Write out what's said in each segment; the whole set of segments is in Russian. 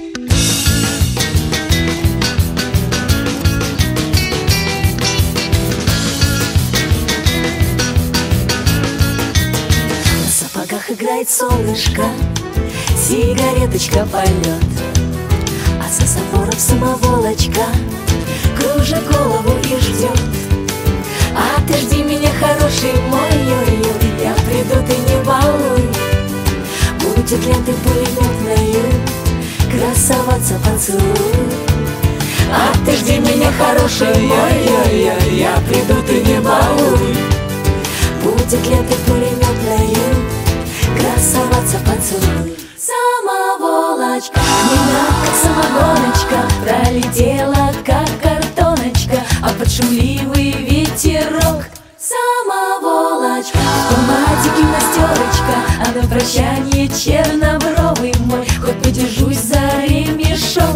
На сапогах играет солнышко, сигареточка полет, а за забором самоволочка кружит голову и ждет. А ты жди меня, хороший мой, ой-ой, я приду, ты не балуй. Будет лентой пулеметною красоваться поцелуй. А ты жди меня, хороший мой, ой-ой, я приду, ты не балуй. Будет лентой пулеметною красоваться поцелуй. Самоволочка, меня как самогоночка, пролетела как картоночка, а под шумливый ветерок. Самоволочка, в помаде гимнастерочка, а на прощание чернобровый мой, хоть подержусь за ремешок.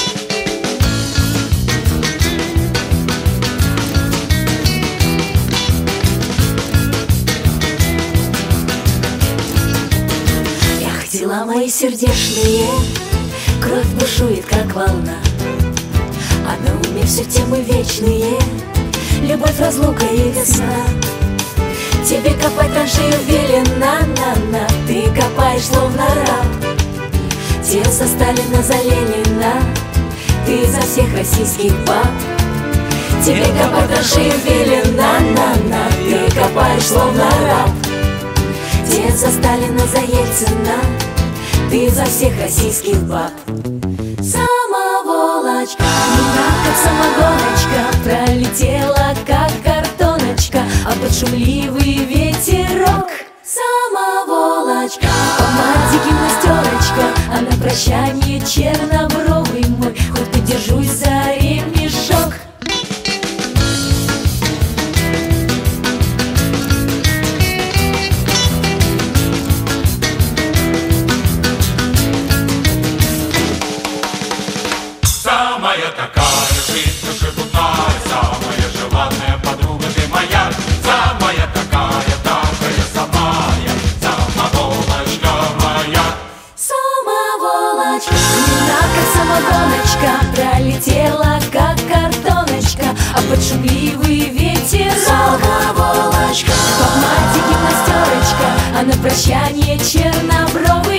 Дела мои сердечные, кровь бушует, как волна, а на уме все темы вечные, любовь, разлука и весна. Тебе копать траншею велено, на, ты копаешь словно раб. Те за Сталина, за Ленина, ты за всех российских баб. Тебе копать траншею велено, на, ты копаешь словно раб. Те за Сталина, за Ельцина, ты за всех российских баб. Самоволочка, меня как самогоночка, пролетела как картоночка, а под шумливый ветерок. Самоволочка, в помаде гимнастерочка, а на прощание чернобровый мой, хоть подержусь за ремешок. Самая такая жизнь душевная, самая желанная подруга ты моя. Самая такая самая, самоволочка моя. Самоволочка, меня как самогоночка, пролетела как картоночка, а под шумливый ветерок. Самоволочка, в помаде гимнастерочка, а на прощание чернобровый